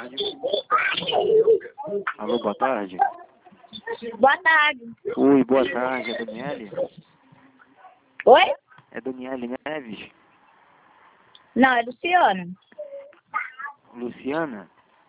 tarde. Alô, boa tarde. Boa tarde. Oi, boa tarde. É Daniele? Oi? É Daniele Neves? Não, é Luciana. Luciana?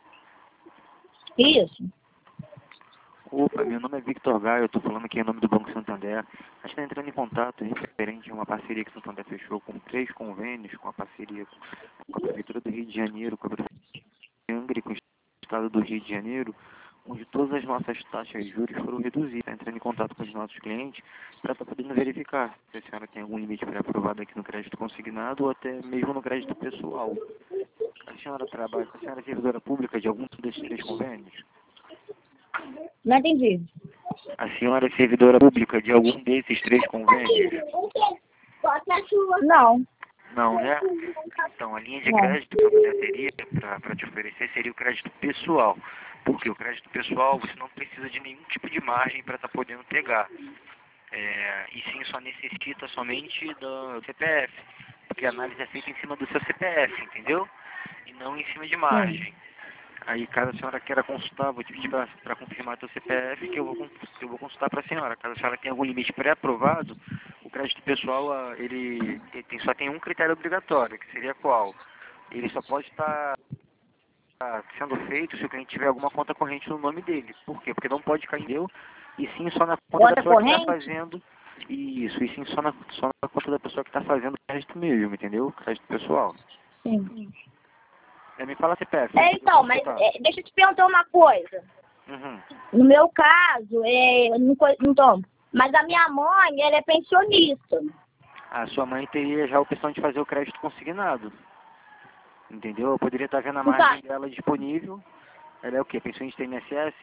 Isso. Opa, meu nome é Victor Gaio, eu tô falando aqui em nome do Banco Santander. A gente está entrando em contato referente a uma parceria que o Santander fechou com 3 convênios, com a parceria com a Prefeitura do Rio de Janeiro, com a Prefeitura de Angra e com o Estado do Rio de Janeiro, onde todas as nossas taxas de juros foram reduzidas. Está entrando em contato com os nossos clientes para estar podendo verificar se a senhora tem algum limite pré-aprovado aqui no crédito consignado ou até mesmo no crédito pessoal. A senhora é servidora pública de algum desses 3 convênios? Não entendi. A senhora é servidora pública de algum desses 3 convênios? Não. Não, né? Então, a linha de Não. crédito que eu teria para te oferecer seria o crédito pessoal. Porque o crédito pessoal você não precisa de nenhum tipo de margem para estar podendo pegar. E sim, só necessita somente do CPF. Porque a análise é feita em cima do seu CPF, entendeu? E não em cima de margem. Sim. Aí, caso a senhora queira consultar, vou te pedir para confirmar seu CPF, que eu vou consultar para a senhora. Caso a senhora tenha algum limite pré-aprovado, o crédito pessoal, só tem um critério obrigatório, que seria qual? Ele só pode estar sendo feito se o cliente tiver alguma conta corrente no nome dele. Por quê? Porque não pode cair em eu, e sim só na conta da Conta pessoa que está corrente? fazendo. Isso, e sim só na conta da pessoa que está fazendo o crédito mesmo, entendeu? Crédito pessoal. Sim. Me fala CPF. Então, mas deixa eu te perguntar uma coisa. Uhum. No meu caso, eu não tomo. Mas a minha mãe, ela é pensionista. A sua mãe teria já a opção de fazer o crédito consignado. Entendeu? Eu poderia estar vendo a Então, margem dela disponível. Ela é o quê? Pensionista INSS?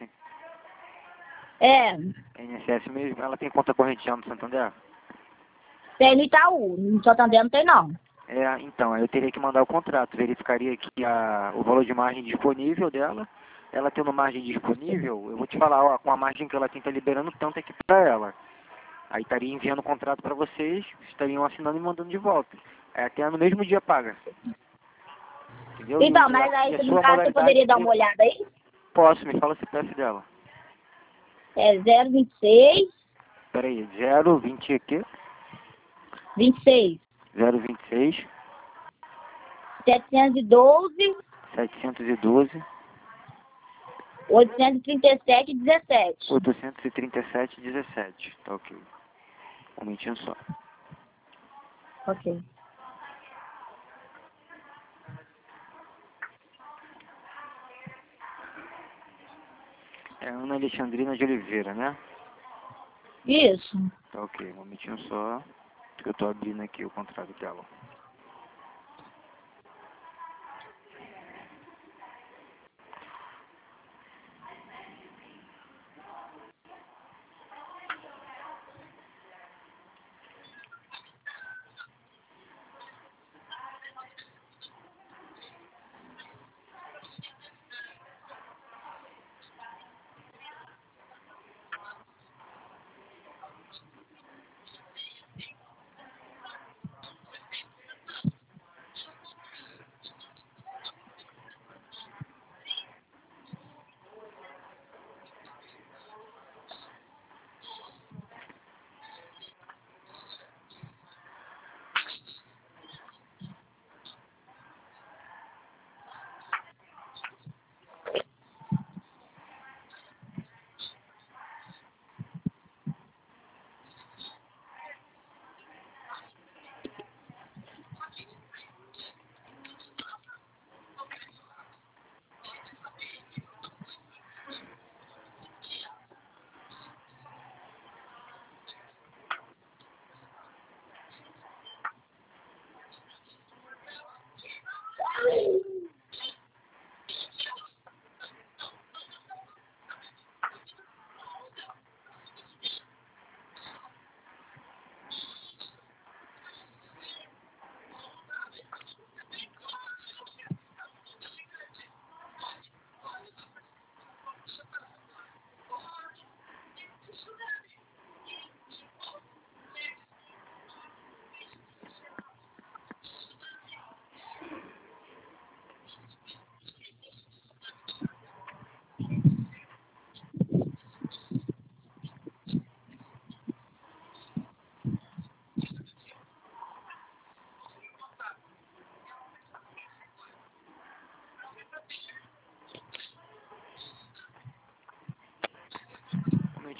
é, INSS mesmo? Ela tem conta corrente já no Santander? tem no Itaú. No Santander não tem, não. Então, aí eu teria que mandar o contrato. Verificaria aqui o valor de margem disponível dela. Ela tendo margem disponível, eu vou te falar, ó, com a margem que ela tem, tá liberando tanto aqui para ela. Aí estaria enviando o contrato para vocês estariam assinando e mandando de volta. Até no mesmo dia paga. Entendeu? Então, E mas aí, a no sua caso, você modalidade poderia dar seria... uma olhada aí? Posso, me fala o CPF dela. É 026, Peraí, 020 aqui, 26, 026, 712, 712, 837, 17. 837, 17. Tá ok. Um momentinho só. Ok. É Ana Alexandrina de Oliveira, né? Isso. Tá ok, um momentinho só, que eu tô abrindo aqui o contrato dela.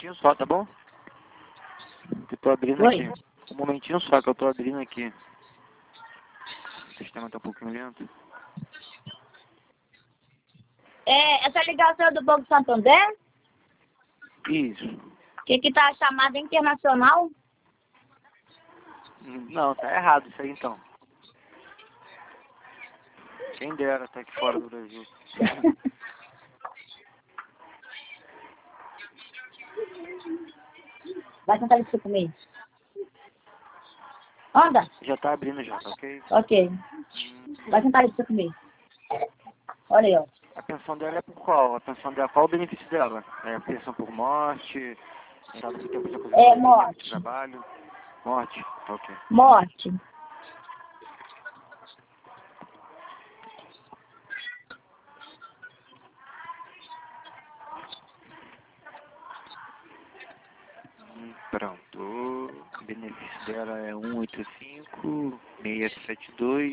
momentinho só, tá bom? Que eu tô abrindo Oi. aqui. Um momentinho só que eu tô abrindo aqui. O sistema tá um pouquinho lento. Essa ligação é do Banco Santander? Isso. Que tá a chamada internacional? Não, tá errado isso aí então. Quem dera tá aqui fora do Brasil. Vai sentar ali pra você comer. Anda. Já tá abrindo já, tá ok? Ok. Vai sentar ali pra você comer. Olha aí, ó. A pensão dela é por qual? A pensão dela, qual o benefício dela? É a pensão por morte? Entrada por tempo de aposentadoria, Morte. de trabalho? Morte, tá ok. Morte. Pronto. O benefício dela é 185 672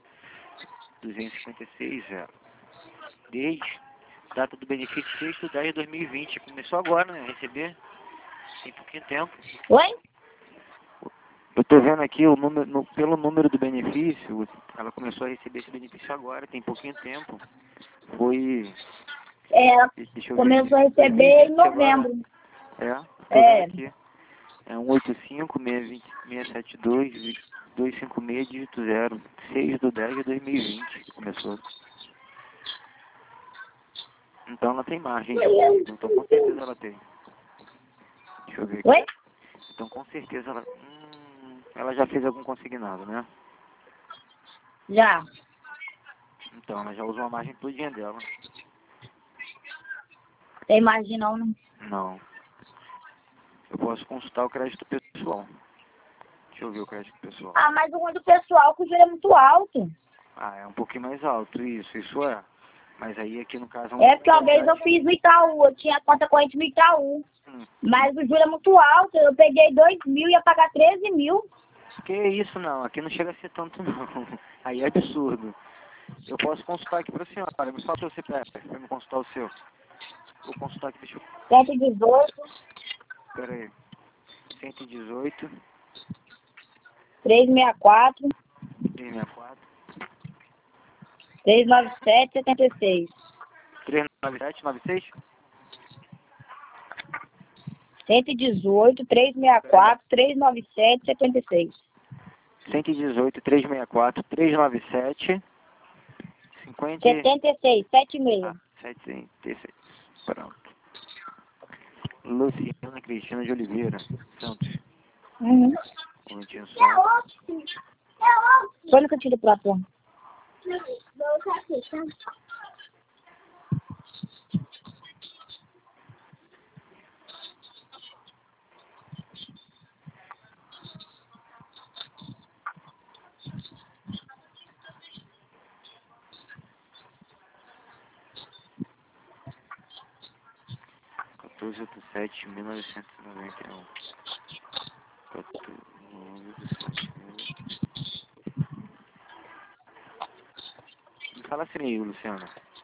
256 0. Desde data do benefício 6 de 10 de 2020. Começou agora, né? A receber. Tem pouquinho tempo. Oi? Eu tô vendo aqui o número, pelo número do benefício, ela começou a receber esse benefício agora, tem pouquinho tempo. Foi. Ela Deixa eu ver começou a aqui. receber em 2020 agora. novembro. Tô vendo aqui. É 185 672 256 dígito 0. 6 de 10 de 2020 que começou. Então ela tem margem de acordo. Então com certeza ela tem. Deixa eu ver aqui. Oi? Então com certeza ela já fez algum consignado, né? Já. Então ela já usou a margem todinha dela. Tem margem não, né? Não. Eu posso consultar o crédito pessoal. Deixa eu ver o crédito pessoal. Ah, mas o ruim do pessoal é que o juro é muito alto. Ah, é um pouquinho mais alto, isso é. Mas aí aqui no caso É porque uma vez eu fiz no Itaú, eu tinha conta corrente no Itaú. Mas o juro é muito alto, eu peguei 2.000 e ia pagar 13.000. Que isso não, aqui não chega a ser tanto não. Aí é absurdo. Eu posso consultar aqui pra senhora, me fala o seu CPF, pra me consultar o seu. Vou consultar aqui, deixa eu... 118, Pera aí. 118, 364, 364, 397, 76. 397, 96? 118, 364, 397, 76. 118, 364, 397, 50... 76, 76. 76. Pronto. Luciana Cristina de Oliveira Santos. Uhum. Um minutinho só. Foi no cantinho do próprio. 14/7/1991. 14/7. Me fala seu e-mail, Luciana.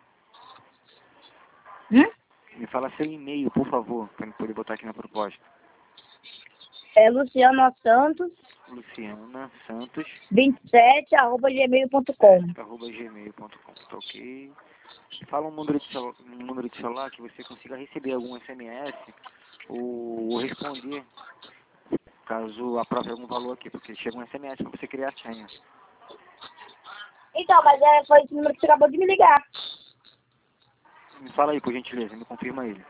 Me fala seu e-mail, por favor, para eu poder botar aqui na proposta. É Luciana Santos, Luciana Santos 27, @gmail.com. @gmail.com. Tá ok? Fala um número de celular que você consiga receber algum SMS ou responder caso aprove algum valor aqui, porque chega um SMS para você criar a senha. Então, mas foi esse número que você acabou de me ligar. Me fala aí, por gentileza, me confirma ele.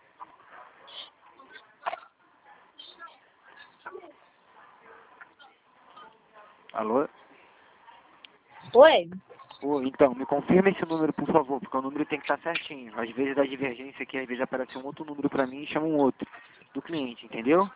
Alô? Oi? Então, me confirma esse número, por favor, porque o número tem que estar certinho. Às vezes dá divergência aqui, às vezes aparece um outro número para mim e chama um outro do cliente, entendeu?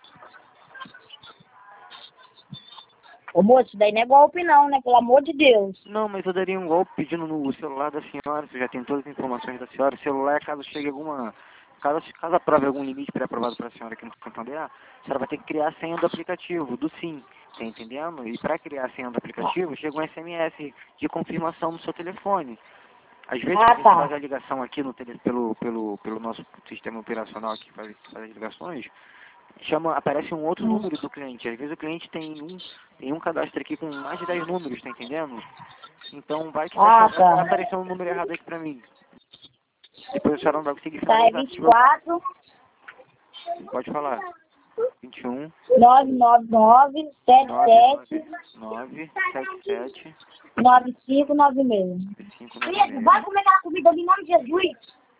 Ô moço, daí não é golpe não, né? Pelo amor de Deus. Não, mas eu daria um golpe pedindo no celular da senhora, você já tem todas as informações da senhora. O celular, caso chegue alguma... Caso aprove algum limite pré-aprovado para a senhora aqui no Santander, a senhora vai ter que criar a senha do aplicativo, do SIM, tá entendendo? E para criar a senha do aplicativo, chega um SMS de confirmação no seu telefone. Às vezes, Ah, a gente tá. faz a ligação aqui no pelo nosso sistema operacional aqui, faz as ligações, aparece um outro número do cliente. Às vezes o cliente tem um cadastro aqui com mais de 10 números, tá entendendo? Então vai que vai aparecer um número errado aqui pra mim. Depois a senhora não vai conseguir Tá, é finalizar. 24 Pode falar. 21 999 77 977 9596. 596. Vai comer aquela comida ali em nome de Jesus.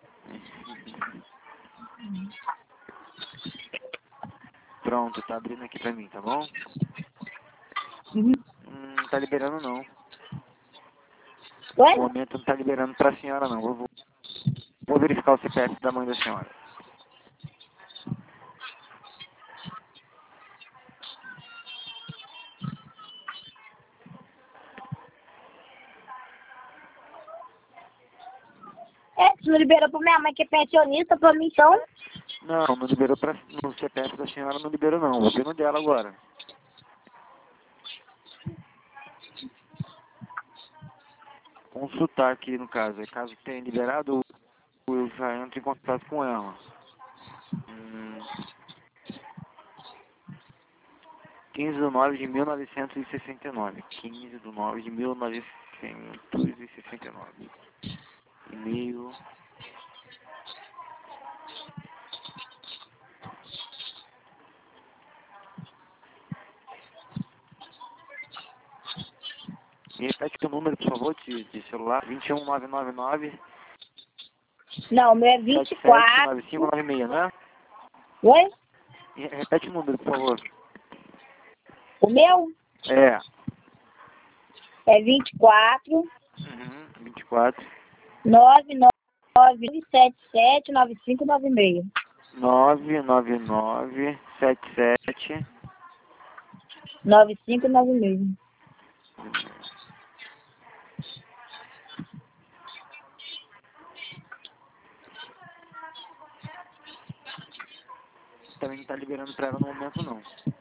Pronto, tá abrindo aqui pra mim, tá bom? Uhum. Não tá liberando não. Oi? No momento não tá liberando pra senhora não. Vou verificar o CPF da mãe da senhora. Não liberou pra minha mãe que é pensionista, pra mim então. Não liberou no CPF da senhora, não liberou não. Vou ver no dela agora. Consultar aqui no caso. Caso tenha liberado, eu já entro em contato com ela. 15/9/1969. 15/9/1969. E-mail. Me repete o número, por favor, de celular. 21999 Não, o meu é 24. 9596, né? Oi? Repete o número, por favor. O meu É. é 24 24 99977 9596. 99977 9596. Também não tá liberando pra ela no momento, não.